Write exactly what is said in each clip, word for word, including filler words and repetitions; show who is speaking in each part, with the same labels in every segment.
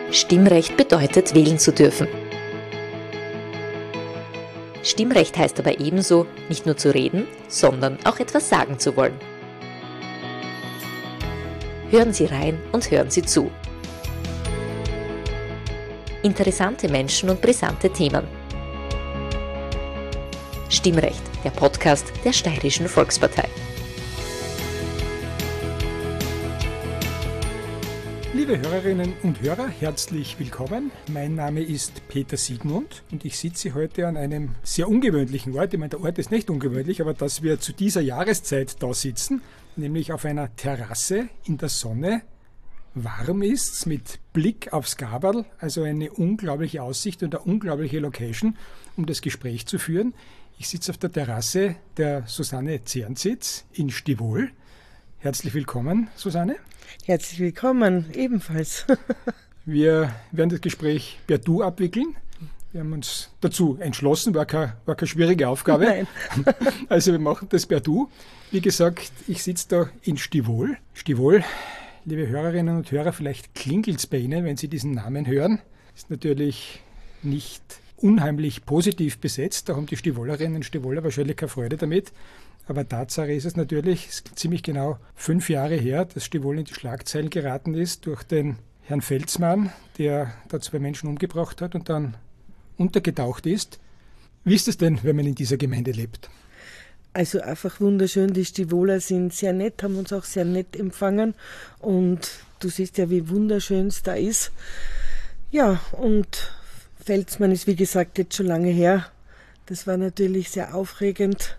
Speaker 1: Stimmrecht bedeutet, wählen zu dürfen. Stimmrecht heißt aber ebenso, nicht nur zu reden, sondern auch etwas sagen zu wollen. Hören Sie rein und hören Sie zu. Interessante Menschen und brisante Themen. Stimmrecht, der Podcast der Steirischen Volkspartei.
Speaker 2: Liebe Hörerinnen und Hörer, herzlich willkommen. Mein Name ist Peter Siegmund und ich sitze heute an einem sehr ungewöhnlichen Ort. Ich meine, der Ort ist nicht ungewöhnlich, aber dass wir zu dieser Jahreszeit da sitzen, nämlich auf einer Terrasse in der Sonne. Warm ist's mit Blick aufs Gaberl, also eine unglaubliche Aussicht und eine unglaubliche Location, um das Gespräch zu führen. Ich sitze auf der Terrasse der Susanne Zernzitz in Stivol. Herzlich willkommen, Susanne.
Speaker 3: Herzlich willkommen, ebenfalls.
Speaker 2: Wir werden das Gespräch per Du abwickeln. Wir haben uns dazu entschlossen, war keine, war keine schwierige Aufgabe.
Speaker 3: Nein.
Speaker 2: Also wir machen das per Du. Wie gesagt, ich sitze da in Stivol. Stivol, liebe Hörerinnen und Hörer, vielleicht klingelt es bei Ihnen, wenn Sie diesen Namen hören. Ist natürlich nicht unheimlich positiv besetzt. Da haben die Stivolerinnen und Stivoler wahrscheinlich keine Freude damit. Aber Tatsache ist es natürlich, es ist ziemlich genau fünf Jahre her, dass Stivol in die Schlagzeilen geraten ist durch den Herrn Felsmann, der da zwei Menschen umgebracht hat und dann untergetaucht ist. Wie ist es denn, wenn man in dieser Gemeinde lebt?
Speaker 3: Also einfach wunderschön, die Stivoler sind sehr nett, haben uns auch sehr nett empfangen und du siehst ja, wie wunderschön es da ist. Ja, und Felsmann ist wie gesagt jetzt schon lange her. Das war natürlich sehr aufregend.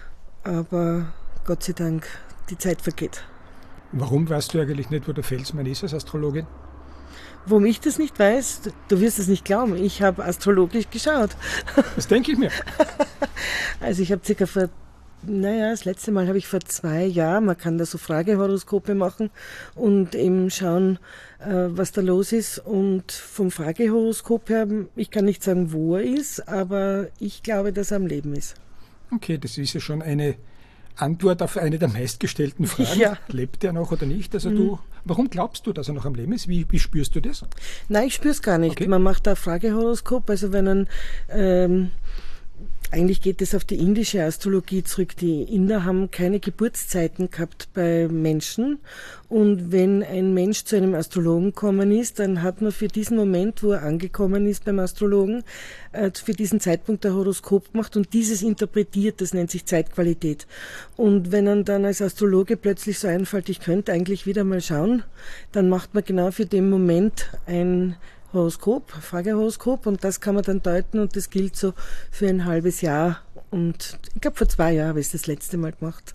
Speaker 3: Aber Gott sei Dank, die Zeit vergeht.
Speaker 2: Warum weißt du eigentlich nicht, wo der Felsmann ist als Astrologin?
Speaker 3: Warum ich das nicht weiß, du wirst es nicht glauben, ich habe astrologisch geschaut.
Speaker 2: Das denke ich mir.
Speaker 3: Also ich habe circa vor, naja, das letzte Mal habe ich vor zwei Jahren, man kann da so Fragehoroskope machen und eben schauen, was da los ist. Und vom Fragehoroskop her, ich kann nicht sagen, wo er ist, aber ich glaube, dass er am Leben ist.
Speaker 2: Okay, das ist ja schon eine Antwort auf eine der meistgestellten Fragen.
Speaker 3: Ja.
Speaker 2: Lebt er noch oder nicht? Also mhm. du, warum glaubst du, dass er noch am Leben ist? Wie, wie spürst du das?
Speaker 3: Nein, ich spüre es gar nicht.
Speaker 2: Okay.
Speaker 3: Man macht da Fragehoroskop, also wenn ein ähm, eigentlich geht es auf die indische Astrologie zurück. Die Inder haben keine Geburtszeiten gehabt bei Menschen. Und wenn ein Mensch zu einem Astrologen gekommen ist, dann hat man für diesen Moment, wo er angekommen ist beim Astrologen, für diesen Zeitpunkt ein Horoskop gemacht und dieses interpretiert, das nennt sich Zeitqualität. Und wenn man dann als Astrologe plötzlich so einfällt, ich könnte eigentlich wieder mal schauen, dann macht man genau für den Moment ein Horoskop, Fragehoroskop, und das kann man dann deuten und das gilt so für ein halbes Jahr. Und ich glaube, vor zwei Jahren habe ich es das letzte Mal gemacht.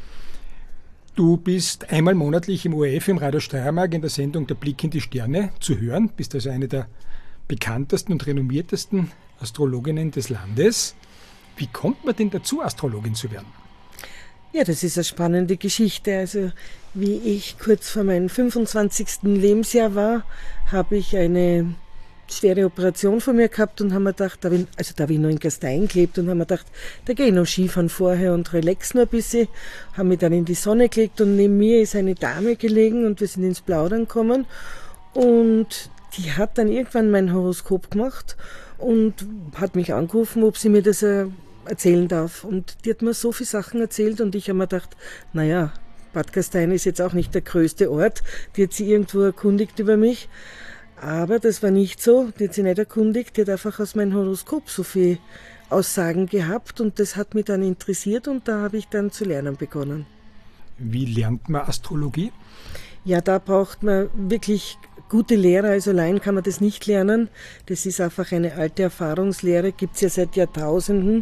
Speaker 2: Du bist einmal monatlich im O R F, im Radio Steiermark, in der Sendung Der Blick in die Sterne zu hören. Bist also eine der bekanntesten und renommiertesten Astrologinnen des Landes. Wie kommt man denn dazu, Astrologin zu werden?
Speaker 3: Ja, das ist eine spannende Geschichte. Also wie ich kurz vor meinem fünfundzwanzigsten Lebensjahr war, habe ich eine schwere Operation von mir gehabt und haben mir gedacht, da bin, also da habe ich noch in Gastein gelebt und haben mir gedacht, da gehe ich noch Skifahren vorher und relax noch ein bisschen. Haben mich dann in die Sonne gelegt und neben mir ist eine Dame gelegen und wir sind ins Plaudern gekommen und die hat dann irgendwann mein Horoskop gemacht und hat mich angerufen, ob sie mir das erzählen darf. Und die hat mir so viele Sachen erzählt und ich habe mir gedacht, naja, Bad Gastein ist jetzt auch nicht der größte Ort. Die hat sie irgendwo erkundigt über mich. Aber das war nicht so. Die hat sie nicht erkundigt. Die hat einfach aus meinem Horoskop so viele Aussagen gehabt und das hat mich dann interessiert und da habe ich dann zu lernen begonnen.
Speaker 2: Wie lernt man Astrologie?
Speaker 3: Ja, da braucht man wirklich gute Lehrer, also allein kann man das nicht lernen. Das ist einfach eine alte Erfahrungslehre, gibt es ja seit Jahrtausenden.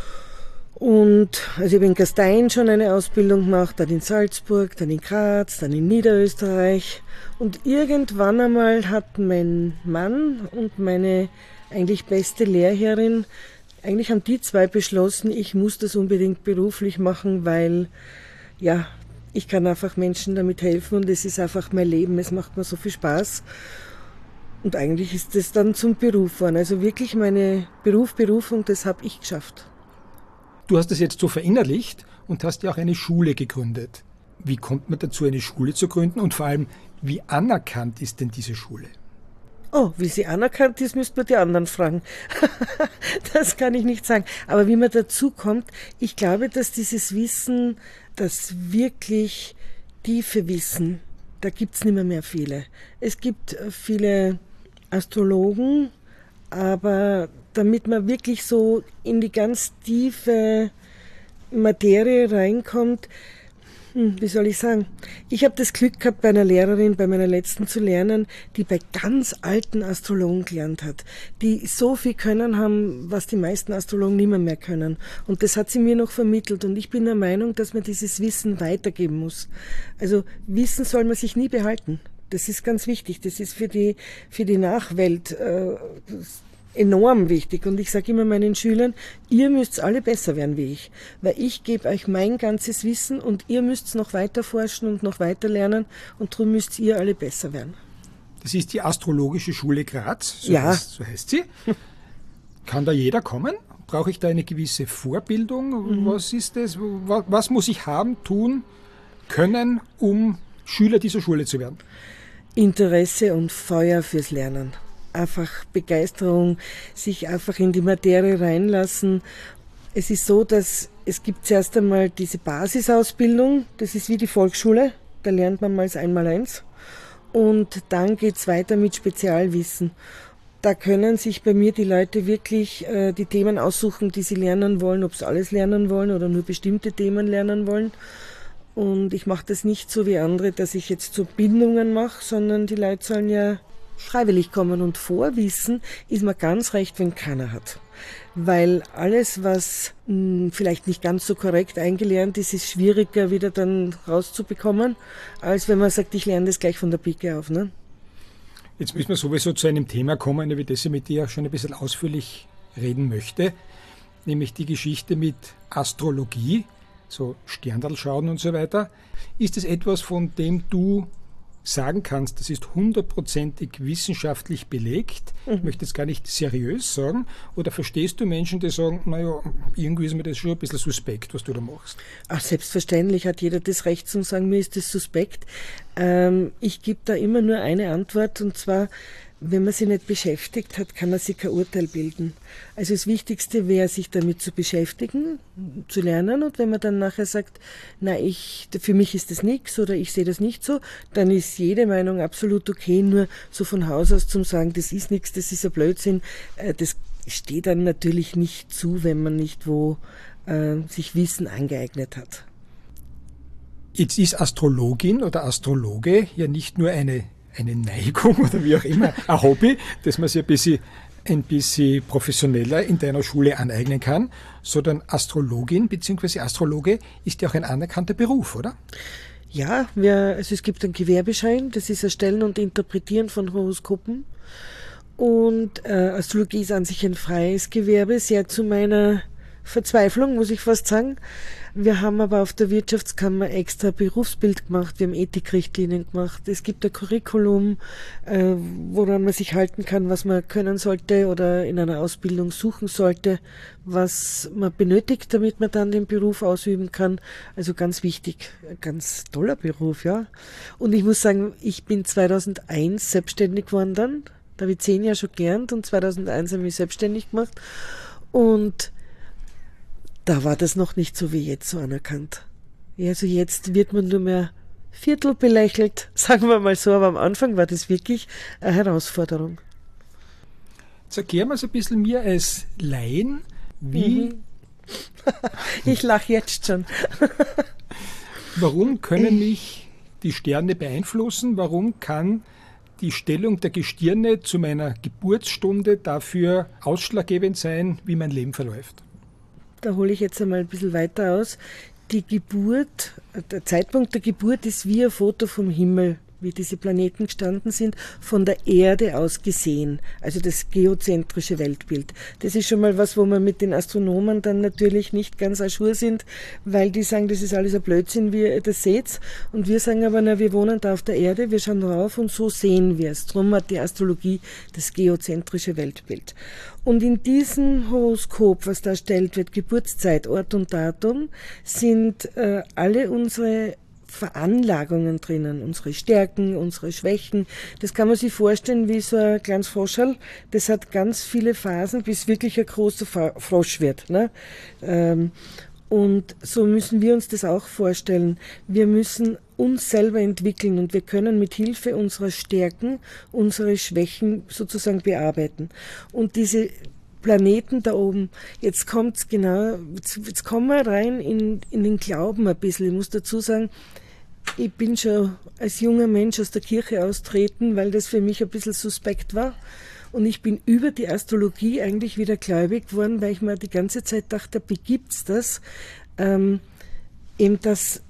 Speaker 3: Und also ich habe in Gastein schon eine Ausbildung gemacht, dann in Salzburg, dann in Graz, dann in Niederösterreich. Und irgendwann einmal hat mein Mann und meine eigentlich beste Lehrherrin, eigentlich haben die zwei beschlossen, ich muss das unbedingt beruflich machen, weil ja, ich kann einfach Menschen damit helfen und es ist einfach mein Leben, es macht mir so viel Spaß. Und eigentlich ist das dann zum Beruf geworden. Also wirklich meine Beruf, Berufung, das habe ich geschafft.
Speaker 2: Du hast das jetzt so verinnerlicht und hast ja auch eine Schule gegründet. Wie kommt man dazu, eine Schule zu gründen und vor allem, wie anerkannt ist denn diese Schule?
Speaker 3: Oh, wie sie anerkannt ist, müsste man die anderen fragen. Das kann ich nicht sagen. Aber wie man dazu kommt, ich glaube, dass dieses Wissen, das wirklich tiefe Wissen, da gibt's nicht mehr, mehr viele. Es gibt viele Astrologen, aber damit man wirklich so in die ganz tiefe Materie reinkommt, hm, wie soll ich sagen, ich habe das Glück gehabt, bei einer Lehrerin, bei meiner letzten zu lernen, die bei ganz alten Astrologen gelernt hat, die so viel können haben, was die meisten Astrologen nicht mehr, mehr können. Und das hat sie mir noch vermittelt. Und ich bin der Meinung, dass man dieses Wissen weitergeben muss. Also Wissen soll man sich nie behalten. Das ist ganz wichtig. Das ist für die, für die Nachwelt äh, enorm wichtig. Und ich sage immer meinen Schülern, ihr müsst alle besser werden wie ich. Weil ich gebe euch mein ganzes Wissen und ihr müsst noch weiter forschen und noch weiter lernen und darum müsst ihr alle besser werden.
Speaker 2: Das ist die Astrologische Schule Graz, so,
Speaker 3: ja.
Speaker 2: heißt, so heißt sie. Kann da jeder kommen? Brauche ich da eine gewisse Vorbildung? Mhm. Was ist das? Was, was muss ich haben, tun, können, um Schüler dieser Schule zu werden?
Speaker 3: Interesse und Feuer fürs Lernen. Einfach Begeisterung, sich einfach in die Materie reinlassen. Es ist so, dass es gibt zuerst einmal diese Basisausbildung, das ist wie die Volksschule, da lernt man mal das Einmaleins. Und dann geht's weiter mit Spezialwissen. Da können sich bei mir die Leute wirklich äh, die Themen aussuchen, die sie lernen wollen, ob sie alles lernen wollen oder nur bestimmte Themen lernen wollen. Und ich mache das nicht so wie andere, dass ich jetzt so Bindungen mache, sondern die Leute sollen ja freiwillig kommen. Und Vorwissen ist mir ganz recht, wenn keiner hat. Weil alles, was mh, vielleicht nicht ganz so korrekt eingelernt ist, ist schwieriger wieder dann rauszubekommen, als wenn man sagt, ich lerne das gleich von der Pike auf. Ne?
Speaker 2: Jetzt müssen wir sowieso zu einem Thema kommen, über das ich mit dir schon ein bisschen ausführlich reden möchte, nämlich die Geschichte mit Astrologie, so Sterndal schauen und so weiter. Ist es etwas, von dem du sagen kannst, das ist hundertprozentig wissenschaftlich belegt? Mhm. Ich möchte jetzt gar nicht seriös sagen. Oder verstehst du Menschen, die sagen, naja, irgendwie ist mir das schon ein bisschen suspekt, was du da machst?
Speaker 3: Ach, selbstverständlich hat jeder das Recht zu sagen, mir ist das suspekt. Ähm, ich gebe da immer nur eine Antwort, und zwar, wenn man sich nicht beschäftigt hat, kann man sich kein Urteil bilden. Also das Wichtigste wäre, sich damit zu beschäftigen, zu lernen. Und wenn man dann nachher sagt, na, ich, für mich ist das nichts oder ich sehe das nicht so, dann ist jede Meinung absolut okay. Nur so von Haus aus zum sagen, das ist nichts, das ist ein Blödsinn, das steht dann natürlich nicht zu, wenn man nicht wo äh, sich Wissen angeeignet hat.
Speaker 2: Jetzt ist Astrologin oder Astrologe ja nicht nur eine eine Neigung oder wie auch immer, ein Hobby, das man sich ein bisschen, ein bisschen professioneller in deiner Schule aneignen kann, sondern Astrologin bzw. Astrologe ist ja auch ein anerkannter Beruf, oder?
Speaker 3: Ja, wir, also es gibt einen Gewerbeschein, das ist Erstellen und Interpretieren von Horoskopen. Und äh, Astrologie ist an sich ein freies Gewerbe, sehr zu meiner Verzweiflung, muss ich fast sagen. Wir haben aber auf der Wirtschaftskammer extra Berufsbild gemacht, wir haben Ethikrichtlinien gemacht. Es gibt ein Curriculum, äh, woran man sich halten kann, was man können sollte oder in einer Ausbildung suchen sollte, was man benötigt, damit man dann den Beruf ausüben kann. Also ganz wichtig, ein ganz toller Beruf, ja. Und ich muss sagen, ich bin zweitausendeins selbstständig geworden dann. Da habe ich zehn Jahre schon gelernt und zweitausendeins habe ich mich selbstständig gemacht. Und da war das noch nicht so wie jetzt so anerkannt. Ja, also jetzt wird man nur mehr Viertel belächelt, sagen wir mal so, aber am Anfang war das wirklich eine Herausforderung.
Speaker 2: Jetzt erklären wir es ein bisschen mir als Laien, wie...
Speaker 3: Mhm. Ich lache jetzt schon.
Speaker 2: Warum können mich die Sterne beeinflussen? Warum kann die Stellung der Gestirne zu meiner Geburtsstunde dafür ausschlaggebend sein, wie mein Leben verläuft?
Speaker 3: Da hole ich jetzt einmal ein bisschen weiter aus. Die Geburt, der Zeitpunkt der Geburt ist wie ein Foto vom Himmel, wie diese Planeten gestanden sind, von der Erde aus gesehen. Also das geozentrische Weltbild. Das ist schon mal was, wo wir mit den Astronomen dann natürlich nicht ganz à jour sind, weil die sagen, das ist alles ein Blödsinn, wie ihr das seht. Und wir sagen aber, na, wir wohnen da auf der Erde, wir schauen rauf und so sehen wir es. Darum hat die Astrologie das geozentrische Weltbild. Und in diesem Horoskop, was da erstellt wird, Geburtszeit, Ort und Datum, sind äh, alle unsere Veranlagungen drinnen, unsere Stärken, unsere Schwächen. Das kann man sich vorstellen wie so ein kleines Froscherl. Das hat ganz viele Phasen, bis wirklich ein großer Frosch wird. Ne? Und so müssen wir uns das auch vorstellen. Wir müssen uns selber entwickeln und wir können mit Hilfe unserer Stärken unsere Schwächen sozusagen bearbeiten. Und diese Planeten da oben, jetzt kommt's genau, jetzt, jetzt kommen wir rein in, in den Glauben ein bisschen. Ich muss dazu sagen, ich bin schon als junger Mensch aus der Kirche austreten, weil das für mich ein bisschen suspekt war. Und ich bin über die Astrologie eigentlich wieder gläubig geworden, weil ich mir die ganze Zeit dachte, wie gibt's das? Ähm, eben, dass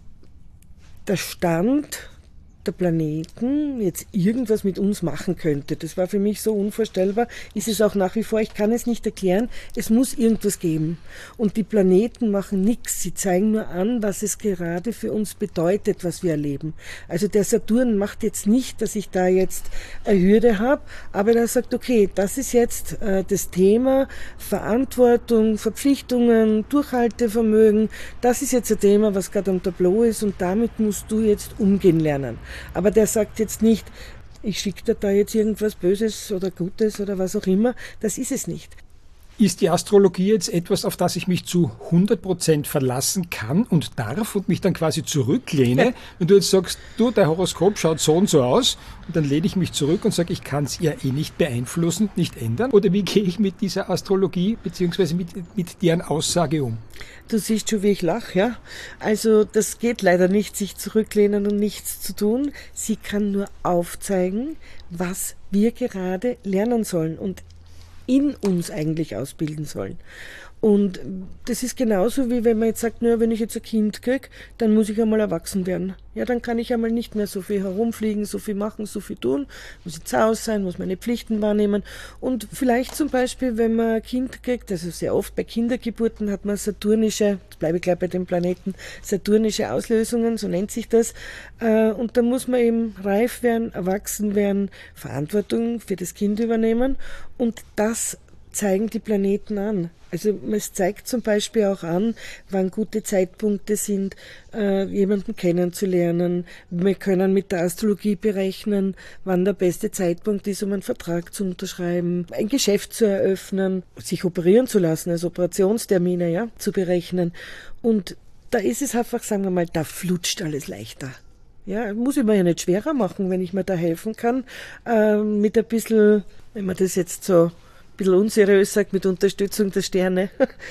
Speaker 3: der Stand der Planeten jetzt irgendwas mit uns machen könnte. Das war für mich so unvorstellbar. Ist es auch nach wie vor. Ich kann es nicht erklären. Es muss irgendwas geben. Und die Planeten machen nichts. Sie zeigen nur an, was es gerade für uns bedeutet, was wir erleben. Also der Saturn macht jetzt nicht, dass ich da jetzt eine Hürde habe, aber der sagt, okay, das ist jetzt äh, das Thema Verantwortung, Verpflichtungen, Durchhaltevermögen. Das ist jetzt ein Thema, was gerade am Tableau ist und damit musst du jetzt umgehen lernen. Aber der sagt jetzt nicht, ich schicke dir da jetzt irgendwas Böses oder Gutes oder was auch immer. Das ist es nicht.
Speaker 2: Ist die Astrologie jetzt etwas, auf das ich mich zu hundert Prozent verlassen kann und darf und mich dann quasi zurücklehne? Ja. Wenn du jetzt sagst, du, dein Horoskop schaut so und so aus, und dann lehne ich mich zurück und sage, ich kann es ja eh nicht beeinflussen, nicht ändern? Oder wie gehe ich mit dieser Astrologie bzw. mit, mit deren Aussage um?
Speaker 3: Du siehst schon, wie ich lache, ja? Also das geht leider nicht, sich zurücklehnen und nichts zu tun. Sie kann nur aufzeigen, was wir gerade lernen sollen und in uns eigentlich ausbilden sollen. Und das ist genauso, wie wenn man jetzt sagt, naja, wenn ich jetzt ein Kind kriege, dann muss ich einmal erwachsen werden. Ja, dann kann ich einmal nicht mehr so viel herumfliegen, so viel machen, so viel tun. Muss ich zu Hause sein, muss meine Pflichten wahrnehmen. Und vielleicht zum Beispiel, wenn man ein Kind kriegt, also sehr oft bei Kindergeburten hat man saturnische, jetzt bleibe ich gleich bei den Planeten, saturnische Auslösungen, so nennt sich das. Und da muss man eben reif werden, erwachsen werden, Verantwortung für das Kind übernehmen. Und das zeigen die Planeten an. Also es zeigt zum Beispiel auch an, wann gute Zeitpunkte sind, äh, jemanden kennenzulernen. Wir können mit der Astrologie berechnen, wann der beste Zeitpunkt ist, um einen Vertrag zu unterschreiben, ein Geschäft zu eröffnen, sich operieren zu lassen, also Operationstermine, ja, zu berechnen. Und da ist es einfach, sagen wir mal, da flutscht alles leichter. Ja, muss ich mir ja nicht schwerer machen, wenn ich mir da helfen kann, äh, mit ein bisschen, wenn man das jetzt so ein bisschen unseriös sagt, mit Unterstützung der Sterne.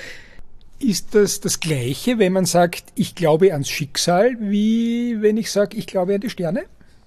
Speaker 2: Ist das das Gleiche, wenn man sagt, ich glaube ans Schicksal, wie wenn ich sage, ich glaube an die Sterne?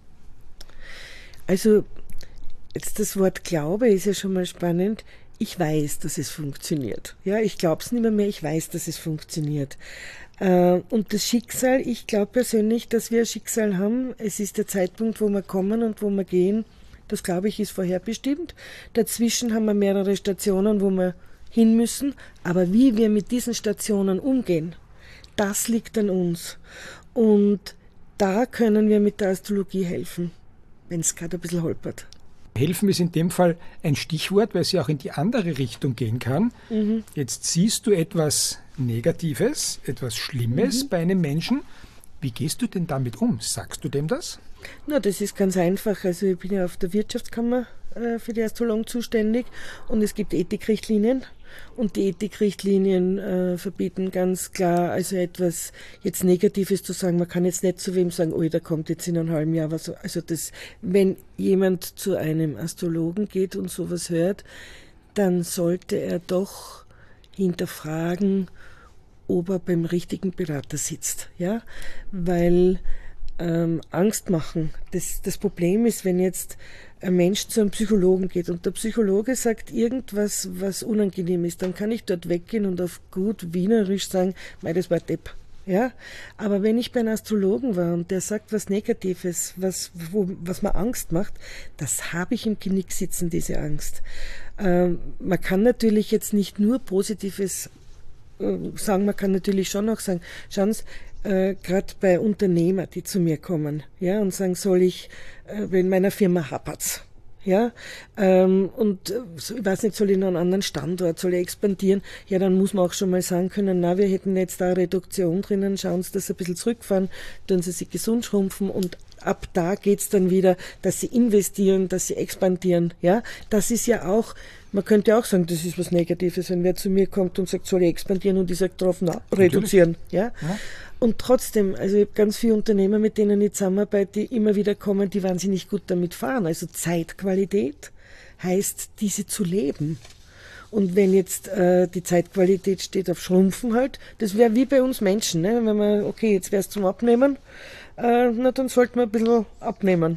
Speaker 3: Also, jetzt das Wort Glaube ist ja schon mal spannend. Ich weiß, dass es funktioniert. Ja, ich glaube es nicht mehr, mehr, ich weiß, dass es funktioniert. Und das Schicksal, ich glaube persönlich, dass wir ein Schicksal haben. Es ist der Zeitpunkt, wo wir kommen und wo wir gehen. Das, glaube ich, ist vorherbestimmt. Dazwischen haben wir mehrere Stationen, wo wir hin müssen. Aber wie wir mit diesen Stationen umgehen, das liegt an uns. Und da können wir mit der Astrologie helfen, wenn es gerade ein bisschen holpert.
Speaker 2: Helfen ist in dem Fall ein Stichwort, weil es ja auch in die andere Richtung gehen kann. Mhm. Jetzt siehst du etwas Negatives, etwas Schlimmes mhm. bei einem Menschen. Wie gehst du denn damit um? Sagst du dem das?
Speaker 3: Na, das ist ganz einfach. Also ich bin ja auf der Wirtschaftskammer äh, für die Astrologen zuständig und es gibt Ethikrichtlinien und die Ethikrichtlinien äh, verbieten ganz klar, also etwas jetzt Negatives zu sagen. Man kann jetzt nicht zu wem sagen, oh, da kommt jetzt in einem halben Jahr was. Also das, wenn jemand zu einem Astrologen geht und sowas hört, dann sollte er doch hinterfragen, ob er beim richtigen Berater sitzt, ja, weil ähm, Angst machen. Das, das Problem ist, wenn jetzt ein Mensch zu einem Psychologen geht und der Psychologe sagt irgendwas, was unangenehm ist, dann kann ich dort weggehen und auf gut Wienerisch sagen, mei, das war Depp. Ja, aber wenn ich bei einem Astrologen war und der sagt was Negatives, was, wo, was mir Angst macht, das habe ich im Genick sitzen, diese Angst. Ähm, man kann natürlich jetzt nicht nur Positives äh, sagen, man kann natürlich schon auch sagen, schauen Sie, äh, gerade bei Unternehmern, die zu mir kommen, ja, und sagen, soll ich, äh, in meiner Firma hapert's. Ja, ähm, und ich weiß nicht, soll ich noch einen anderen Standort, soll ich expandieren? Ja, dann muss man auch schon mal sagen können, na, wir hätten jetzt da eine Reduktion drinnen, schauen Sie, dass Sie ein bisschen zurückfahren, tun Sie sich gesund schrumpfen und ab da geht's dann wieder, dass Sie investieren, dass Sie expandieren. Ja, das ist ja auch, man könnte auch sagen, das ist was Negatives, wenn wer zu mir kommt und sagt, soll ich expandieren und ich sage drauf, na, reduzieren. Ja? Ja. Und trotzdem, also ich habe ganz viele Unternehmer, mit denen ich zusammenarbeite, die immer wieder kommen, die wahnsinnig gut damit fahren. Also Zeitqualität heißt, diese zu leben. Und wenn jetzt äh, die Zeitqualität steht auf Schrumpfen halt, das wäre wie bei uns Menschen, ne? Wenn man, okay, jetzt wäre es zum Abnehmen, äh, na dann sollte man ein bisschen abnehmen.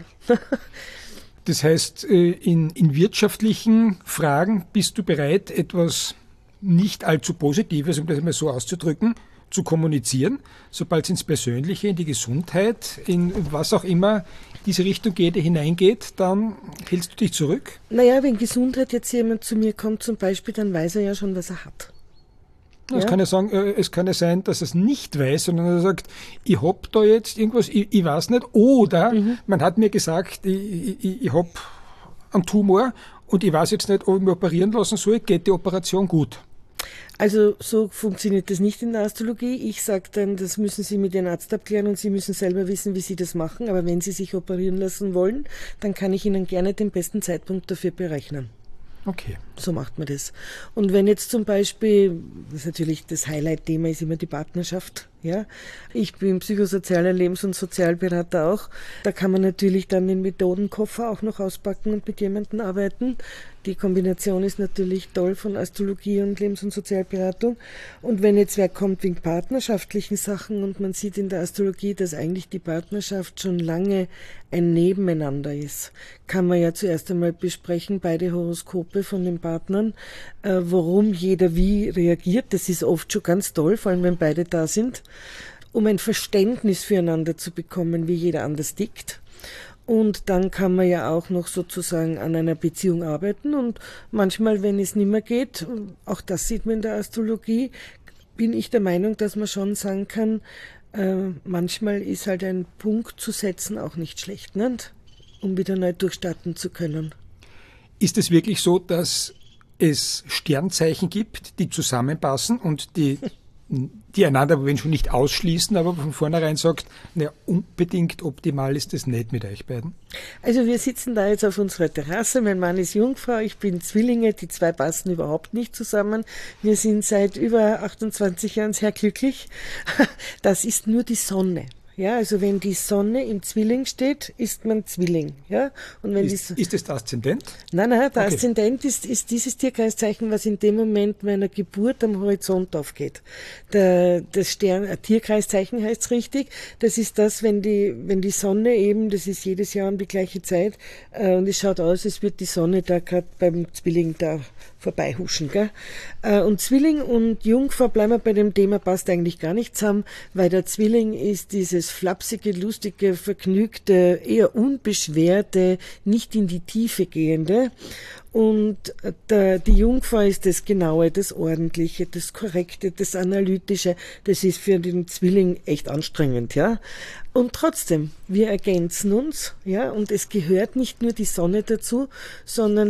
Speaker 2: Das heißt, in, in wirtschaftlichen Fragen bist du bereit, etwas nicht allzu Positives, um das einmal so auszudrücken, zu kommunizieren. Sobald es ins Persönliche, in die Gesundheit, in was auch immer diese Richtung geht, hineingeht, dann hältst du dich zurück?
Speaker 3: Naja, wenn Gesundheit jetzt jemand zu mir kommt zum Beispiel, dann weiß er ja schon, was er hat.
Speaker 2: Ja. Es kann ja sagen, es kann ja sein, dass er es nicht weiß, sondern er sagt, ich hab da jetzt irgendwas, ich, ich weiß nicht, oder mhm. man hat mir gesagt, ich, ich, ich hab einen Tumor und ich weiß jetzt nicht, ob ich mich operieren lassen soll, geht die Operation gut?
Speaker 3: Also so funktioniert das nicht in der Astrologie. Ich sage dann, das müssen Sie mit Ihrem Arzt abklären und Sie müssen selber wissen, wie Sie das machen. Aber wenn Sie sich operieren lassen wollen, dann kann ich Ihnen gerne den besten Zeitpunkt dafür berechnen.
Speaker 2: Okay.
Speaker 3: So macht man das. Und wenn jetzt zum Beispiel, das ist natürlich das Highlight-Thema, ist immer die Partnerschaft. Ja, ich bin psychosozialer Lebens- und Sozialberater auch. Da kann man natürlich dann den Methodenkoffer auch noch auspacken und mit jemandem arbeiten. Die Kombination ist natürlich toll von Astrologie und Lebens- und Sozialberatung. Und wenn jetzt wer kommt wegen partnerschaftlichen Sachen und man sieht in der Astrologie, dass eigentlich die Partnerschaft schon lange ein Nebeneinander ist, kann man ja zuerst einmal besprechen, beide Horoskope von den Partnern, äh, warum jeder wie reagiert. Das ist oft schon ganz toll, vor allem wenn beide da sind, um ein Verständnis füreinander zu bekommen, wie jeder anders tickt. Und dann kann man ja auch noch sozusagen an einer Beziehung arbeiten und manchmal, wenn es nicht mehr geht, auch das sieht man in der Astrologie, bin ich der Meinung, dass man schon sagen kann, äh, manchmal ist halt ein Punkt zu setzen auch nicht schlecht, nicht? Um wieder neu durchstarten zu können.
Speaker 2: Ist es wirklich so, dass es Sternzeichen gibt, die zusammenpassen und die die einander, wenn schon nicht ausschließen, aber von vornherein sagt, naja, unbedingt optimal ist das nicht mit euch beiden?
Speaker 3: Also wir sitzen da jetzt auf unserer Terrasse, mein Mann ist Jungfrau, ich bin Zwillinge, die zwei passen überhaupt nicht zusammen. Wir sind seit über achtundzwanzig Jahren sehr glücklich. Das ist nur die Sonne. Ja, also wenn die Sonne im Zwilling steht, ist man Zwilling. Ja? Und wenn
Speaker 2: ist,
Speaker 3: die,
Speaker 2: ist das der Aszendent?
Speaker 3: Nein, nein, der
Speaker 2: okay.
Speaker 3: Aszendent ist, ist dieses Tierkreiszeichen, was in dem Moment meiner Geburt am Horizont aufgeht. Der, das Stern, ein Tierkreiszeichen heißt es richtig. Das ist das, wenn die, wenn die Sonne eben, das ist jedes Jahr um die gleiche Zeit, äh, und es schaut aus, als würde die Sonne da gerade beim Zwilling da vorbeihuschen. Gell? Äh, und Zwilling und Jungfrau, bleiben wir bei dem Thema, passt eigentlich gar nicht zusammen, weil der Zwilling ist dieses flapsige, lustige, vergnügte, eher unbeschwerte, nicht in die Tiefe gehende. Und der, die Jungfrau ist das Genaue, das Ordentliche, das Korrekte, das Analytische. Das ist für den Zwilling echt anstrengend, ja. Und trotzdem, wir ergänzen uns, ja, und es gehört nicht nur die Sonne dazu, sondern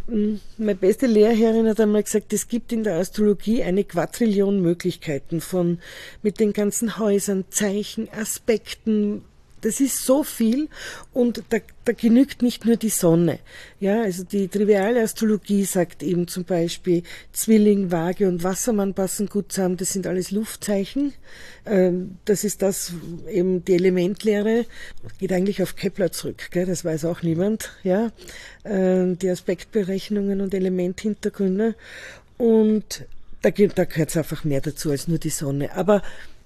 Speaker 3: meine beste Lehrherrin hat einmal gesagt, es gibt in der Astrologie eine Quadrillion Möglichkeiten von, mit den ganzen Häusern, Zeichen, Aspekten. Das ist so viel und da, da genügt nicht nur die Sonne. Ja, also die triviale Astrologie sagt eben zum Beispiel, Zwilling, Waage und Wassermann passen gut zusammen. Das sind alles Luftzeichen. Ähm, das ist das, eben die Elementlehre. Geht eigentlich auf Kepler zurück, gell? Das weiß auch niemand. Ja, ähm, die Aspektberechnungen und Elementhintergründe. Und da, da gehört es einfach mehr dazu als nur die Sonne. Aber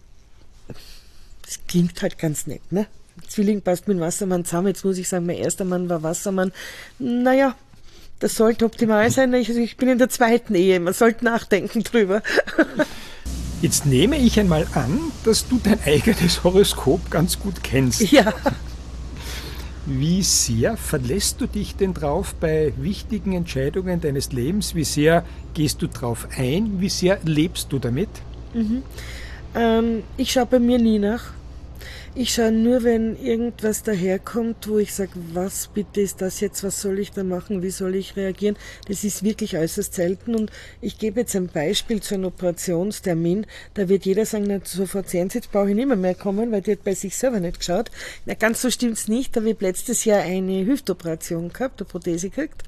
Speaker 3: das klingt halt ganz nett, ne? Zwilling passt mit dem Wassermann zusammen. Jetzt muss ich sagen, mein erster Mann war Wassermann. Naja, das sollte optimal sein. Ich, ich bin in der zweiten Ehe. Man sollte nachdenken drüber.
Speaker 2: Jetzt nehme ich einmal an, dass du dein eigenes Horoskop ganz gut kennst.
Speaker 3: Ja.
Speaker 2: Wie sehr verlässt du dich denn drauf bei wichtigen Entscheidungen deines Lebens? Wie sehr gehst du drauf ein? Wie sehr lebst du damit?
Speaker 3: Mhm. Ähm, ich schaue bei mir nie nach. Ich schaue nur, wenn irgendwas daherkommt, wo ich sage, was bitte ist das jetzt, was soll ich da machen, wie soll ich reagieren. Das ist wirklich äußerst selten und ich gebe jetzt ein Beispiel zu einem Operationstermin. Da wird jeder sagen, na, sofort sehen Sie, jetzt brauche ich nicht mehr, mehr kommen, weil die hat bei sich selber nicht geschaut. Na, ganz so stimmt's nicht. Da habe ich letztes Jahr eine Hüftoperation gehabt, eine Prothese gekriegt.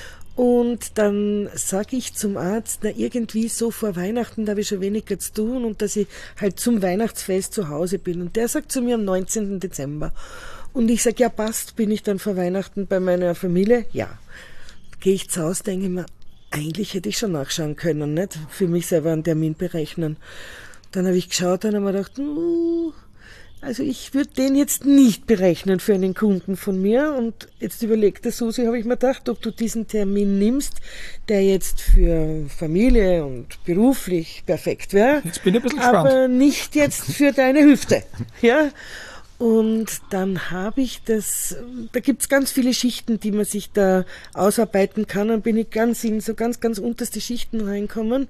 Speaker 3: Und dann sage ich zum Arzt, na irgendwie so vor Weihnachten, da habe ich schon weniger zu tun und dass ich halt zum Weihnachtsfest zu Hause bin. Und der sagt zu mir am neunzehnten Dezember. Und ich sage, ja passt, bin ich dann vor Weihnachten bei meiner Familie? Ja. Gehe ich zu Hause, denke ich mir, eigentlich hätte ich schon nachschauen können, nicht? Für mich selber einen Termin berechnen. Dann habe ich geschaut und habe mir gedacht, uh, also ich würde den jetzt nicht berechnen für einen Kunden von mir. Und jetzt überlegt der Susi, habe ich mir gedacht, ob du diesen Termin nimmst, der jetzt für Familie und beruflich perfekt wäre.
Speaker 2: Jetzt bin ich ein bisschen gespannt.
Speaker 3: Aber nicht jetzt für deine Hüfte. Ja. Und dann habe ich das, da gibt's ganz viele Schichten, die man sich da ausarbeiten kann. Dann bin ich ganz in so ganz, ganz unterste Schichten reinkommen.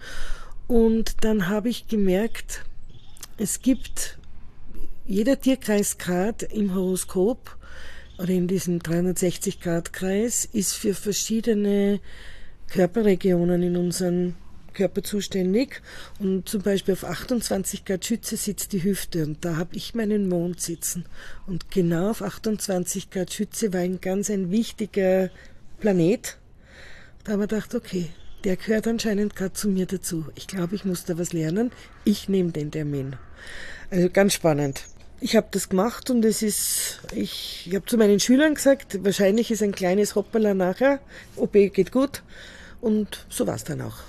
Speaker 3: Und dann habe ich gemerkt, es gibt jeder Tierkreisgrad im Horoskop oder in diesem dreihundertsechzig-Grad-Kreis ist für verschiedene Körperregionen in unserem Körper zuständig. Und zum Beispiel auf achtundzwanzig Grad Schütze sitzt die Hüfte und da habe ich meinen Mond sitzen. Und genau auf achtundzwanzig Grad Schütze war ein ganz ein wichtiger Planet. Da haben wir gedacht, okay, der gehört anscheinend gerade zu mir dazu. Ich glaube, ich muss da was lernen. Ich nehme den Termin. Also ganz spannend. Ich habe das gemacht und es ist, ich, ich habe zu meinen Schülern gesagt, wahrscheinlich ist ein kleines Hoppala nachher, O P geht gut und so war es dann auch.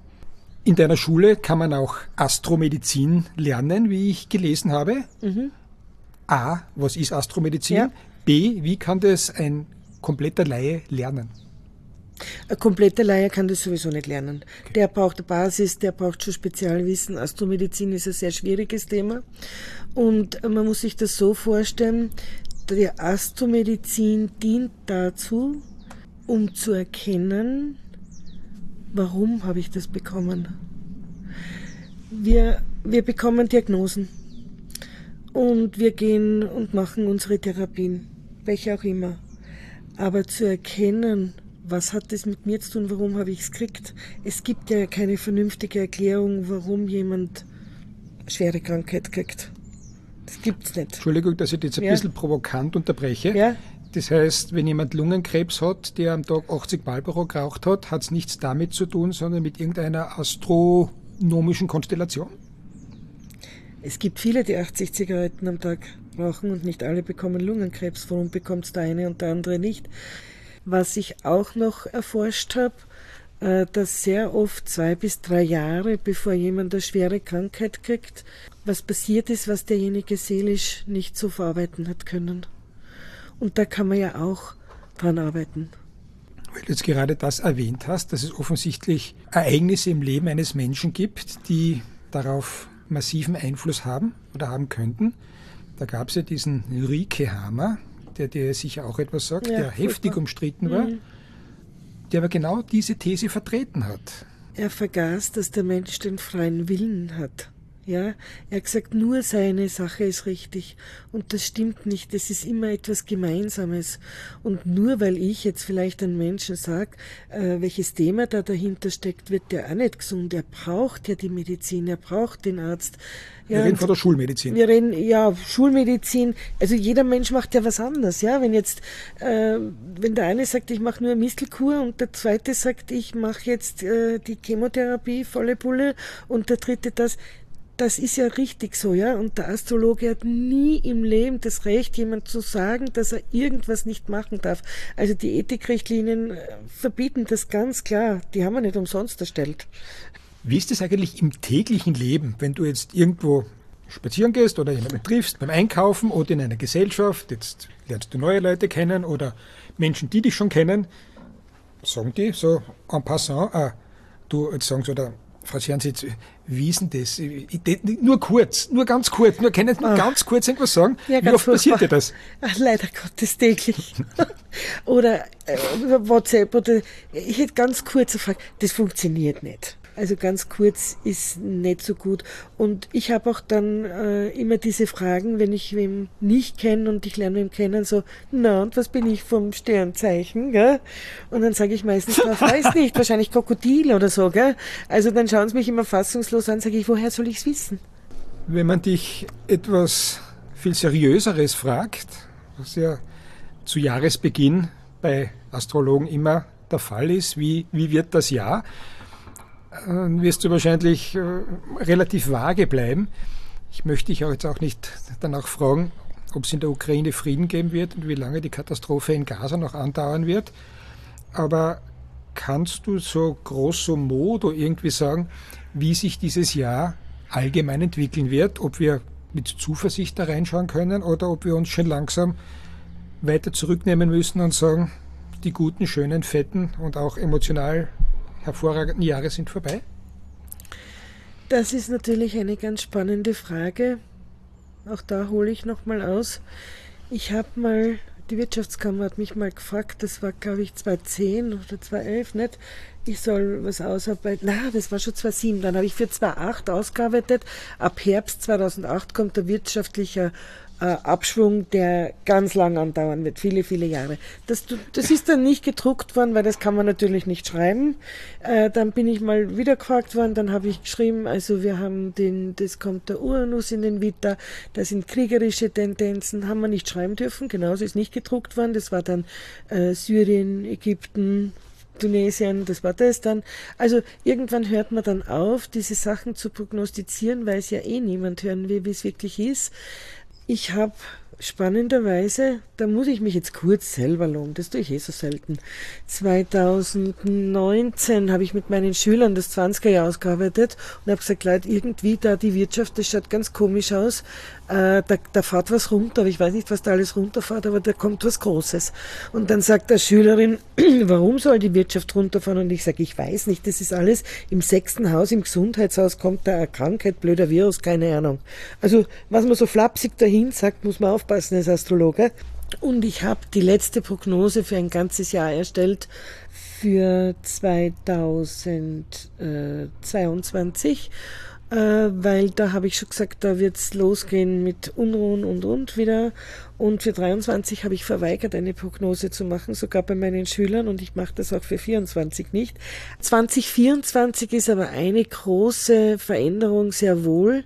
Speaker 2: In deiner Schule kann man auch Astromedizin lernen, wie ich gelesen habe. Mhm. A, was ist Astromedizin? Ja. B, wie kann das ein kompletter Laie lernen?
Speaker 3: Ein kompletter Laie kann das sowieso nicht lernen. Okay. Der braucht eine Basis, der braucht schon Spezialwissen. Astromedizin ist ein sehr schwieriges Thema. Und man muss sich das so vorstellen, die Astromedizin dient dazu, um zu erkennen, warum habe ich das bekommen. Wir, wir bekommen Diagnosen und wir gehen und machen unsere Therapien, welche auch immer. Aber zu erkennen, was hat das mit mir zu tun, warum habe ich es gekriegt? Es gibt ja keine vernünftige Erklärung, warum jemand eine schwere Krankheit kriegt. Das gibt's nicht.
Speaker 2: Entschuldigung, dass ich jetzt ein ja. bisschen provokant unterbreche.
Speaker 3: Ja.
Speaker 2: Das heißt, wenn jemand Lungenkrebs hat, der am Tag achtzig Marlboro geraucht hat, hat es nichts damit zu tun, sondern mit irgendeiner astronomischen Konstellation?
Speaker 3: Es gibt viele, die achtzig Zigaretten am Tag rauchen und nicht alle bekommen Lungenkrebs. Warum bekommt es der eine und der andere nicht? Was ich auch noch erforscht habe, dass sehr oft zwei bis drei Jahre, bevor jemand eine schwere Krankheit kriegt, was passiert ist, was derjenige seelisch nicht so verarbeiten hat können. Und da kann man ja auch dran arbeiten.
Speaker 2: Weil du jetzt gerade das erwähnt hast, dass es offensichtlich Ereignisse im Leben eines Menschen gibt, die darauf massiven Einfluss haben oder haben könnten. Da gab es ja diesen Rieke Hamer, der dir sicher auch etwas sagt, ja, der heftig umstritten war, mhm. der aber genau diese These vertreten hat.
Speaker 3: Er vergaß, dass der Mensch den freien Willen hat. Ja, er hat gesagt, nur seine Sache ist richtig. Und das stimmt nicht. Das ist immer etwas Gemeinsames. Und nur weil ich jetzt vielleicht einem Menschen sage, äh, welches Thema da dahinter steckt, wird der auch nicht gesund. Er braucht ja die Medizin, er braucht den Arzt. Ja,
Speaker 2: wir reden von der Schulmedizin.
Speaker 3: Wir reden, ja, Schulmedizin. Also jeder Mensch macht ja was anderes. Ja, wenn jetzt, äh, wenn der eine sagt, ich mache nur eine Mistelkur und der zweite sagt, ich mache jetzt äh, die Chemotherapie, volle Pulle und der dritte das. Das ist ja richtig so, ja. Und der Astrologe hat nie im Leben das Recht, jemand zu sagen, dass er irgendwas nicht machen darf. Also die Ethikrichtlinien verbieten das ganz klar. Die haben wir nicht umsonst erstellt.
Speaker 2: Wie ist es eigentlich im täglichen Leben, wenn du jetzt irgendwo spazieren gehst oder jemanden triffst, beim Einkaufen oder in einer Gesellschaft, jetzt lernst du neue Leute kennen oder Menschen, die dich schon kennen, sagen die so en passant, ah, du, jetzt sagen sie, oder Frau Schernsitz, wie ist denn das? Ich, nur kurz, nur ganz kurz, nur können Sie nur ganz kurz irgendwas sagen?
Speaker 3: Ja,
Speaker 2: wie oft
Speaker 3: furchtbar.
Speaker 2: passiert dir das?
Speaker 3: Ach, leider Gottes täglich. Oder äh, WhatsApp oder ich hätte ganz kurz gefragt, das funktioniert nicht. Also ganz kurz ist nicht so gut. Und ich habe auch dann äh, immer diese Fragen, wenn ich wem nicht kenne und ich lerne ihn kennen, so, na und was bin ich vom Sternzeichen? Gell? Und dann sage ich meistens, ich weiß nicht, wahrscheinlich Krokodil oder so. Gell? Also dann schauen sie mich immer fassungslos an, sage ich, woher soll ich es wissen?
Speaker 2: Wenn man dich etwas viel Seriöseres fragt, was ja zu Jahresbeginn bei Astrologen immer der Fall ist, wie, wie wird das Jahr, dann wirst du wahrscheinlich äh, relativ vage bleiben. Ich möchte dich auch jetzt auch nicht danach fragen, ob es in der Ukraine Frieden geben wird und wie lange die Katastrophe in Gaza noch andauern wird. Aber kannst du so grosso modo irgendwie sagen, wie sich dieses Jahr allgemein entwickeln wird, ob wir mit Zuversicht da reinschauen können oder ob wir uns schon langsam weiter zurücknehmen müssen und sagen, die guten, schönen, fetten und auch emotional hervorragenden Jahre sind vorbei?
Speaker 3: Das ist natürlich eine ganz spannende Frage. Auch da hole ich nochmal aus. Ich habe mal, die Wirtschaftskammer hat mich mal gefragt, das war glaube ich zweitausendzehn oder zweitausendelf, nicht? Ich soll was ausarbeiten. Na, das war schon zweitausendsieben. Dann habe ich für zweitausendacht ausgearbeitet. Ab Herbst zweitausendacht kommt der wirtschaftliche äh, Abschwung, der ganz lang andauern wird, viele, viele Jahre. Das, das ist dann nicht gedruckt worden, weil das kann man natürlich nicht schreiben. Äh, dann bin ich mal wieder gefragt worden, dann habe ich geschrieben, also wir haben den, das kommt der Uranus in den Widder, da sind kriegerische Tendenzen, haben wir nicht schreiben dürfen, genauso ist nicht gedruckt worden. Das war dann äh, Syrien, Ägypten, Tunesien, das war das dann. Also irgendwann hört man dann auf, diese Sachen zu prognostizieren, weil es ja eh niemand hören will, wie es wirklich ist. Ich habe spannenderweise, da muss ich mich jetzt kurz selber loben, das tue ich eh so selten. zweitausendneunzehn habe ich mit meinen Schülern das zwanziger Jahr ausgearbeitet und habe gesagt, Leute, irgendwie da die Wirtschaft, das schaut ganz komisch aus, äh, da, da fährt was runter, aber ich weiß nicht, was da alles runterfährt, aber da kommt was Großes. Und dann sagt der Schülerin, warum soll die Wirtschaft runterfahren? Und ich sage, ich weiß nicht, das ist alles im sechsten Haus, im Gesundheitshaus kommt da eine Krankheit, blöder Virus, keine Ahnung. Also was man so flapsig dahin sagt, muss man aufpassen als Astrologe. Und ich habe die letzte Prognose für ein ganzes Jahr erstellt für zweitausendzweiundzwanzig, äh, weil da habe ich schon gesagt, da wird es losgehen mit Unruhen und und wieder. Und für dreiundzwanzig habe ich verweigert, eine Prognose zu machen, sogar bei meinen Schülern, und ich mache das auch für vierundzwanzig nicht. zwanzig vierundzwanzig ist aber eine große Veränderung sehr wohl.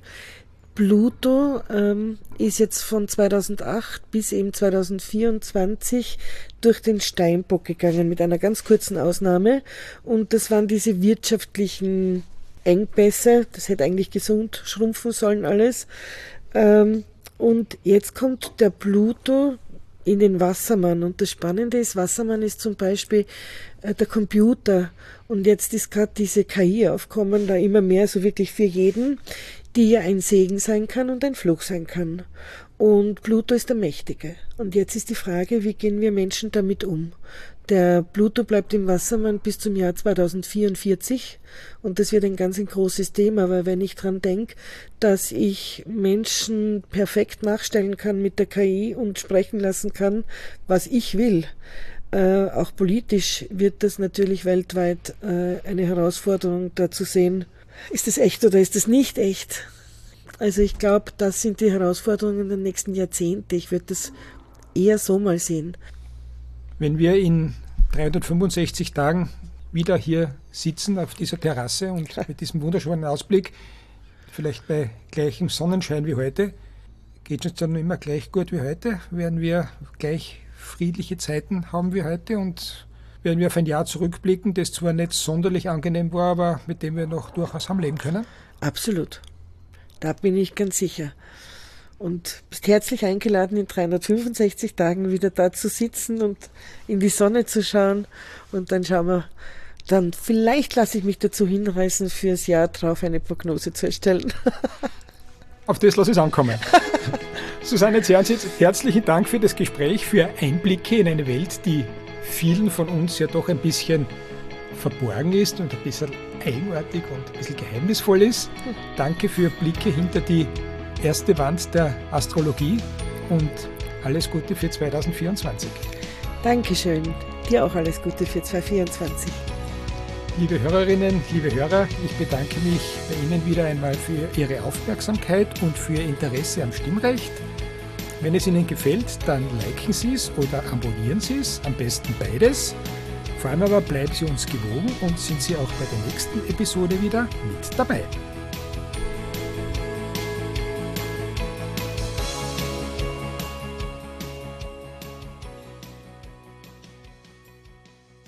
Speaker 3: Pluto ähm, ist jetzt von zweitausendacht bis eben zweitausendvierundzwanzig durch den Steinbock gegangen, mit einer ganz kurzen Ausnahme. Und das waren diese wirtschaftlichen Engpässe. Das hätte eigentlich gesund schrumpfen sollen alles. Ähm, und jetzt kommt der Pluto in den Wassermann. Und das Spannende ist, Wassermann ist zum Beispiel äh, der Computer. Und jetzt ist gerade diese K I aufkommen, da immer mehr, so wirklich für jeden, die ja ein Segen sein kann und ein Fluch sein kann. Und Pluto ist der Mächtige. Und jetzt ist die Frage, wie gehen wir Menschen damit um? Der Pluto bleibt im Wassermann bis zum Jahr zweitausendvierundvierzig und das wird ein ganz ein großes Thema, weil wenn ich dran denke, dass ich Menschen perfekt nachstellen kann mit der K I und sprechen lassen kann, was ich will, äh, auch politisch wird das natürlich weltweit äh, eine Herausforderung, da zu sehen, ist das echt oder ist das nicht echt? Also ich glaube, das sind die Herausforderungen der nächsten Jahrzehnte. Ich würde das eher so mal sehen.
Speaker 2: Wenn wir in dreihundertfünfundsechzig Tagen wieder hier sitzen auf dieser Terrasse und mit diesem wunderschönen Ausblick, vielleicht bei gleichem Sonnenschein wie heute, geht es uns dann immer gleich gut wie heute? Werden wir gleich friedliche Zeiten haben wie heute und werden wir auf ein Jahr zurückblicken, das zwar nicht sonderlich angenehm war, aber mit dem wir noch durchaus haben leben können?
Speaker 3: Absolut. Da bin ich ganz sicher. Und bist herzlich eingeladen, in dreihundertfünfundsechzig Tagen wieder da zu sitzen und in die Sonne zu schauen. Und dann schauen wir, dann vielleicht lasse ich mich dazu hinreißen, fürs Jahr drauf eine Prognose zu erstellen.
Speaker 2: Auf das lasse ich es ankommen. Susanne Zernzitz, herzlichen Dank für das Gespräch, für Einblicke in eine Welt, die vielen von uns ja doch ein bisschen verborgen ist und ein bisschen eigenartig und ein bisschen geheimnisvoll ist. Danke für Blicke hinter die erste Wand der Astrologie und alles Gute für zweitausendvierundzwanzig.
Speaker 3: Dankeschön. Dir auch alles Gute für zweitausendvierundzwanzig.
Speaker 2: liebe Hörerinnen, liebe Hörer, ich bedanke mich bei Ihnen wieder einmal für Ihre Aufmerksamkeit und für Ihr Interesse am Stimmrecht. Wenn es Ihnen gefällt, dann liken Sie es oder abonnieren Sie es, am besten beides. Vor allem aber bleiben Sie uns gewogen und sind Sie auch bei der nächsten Episode wieder mit dabei.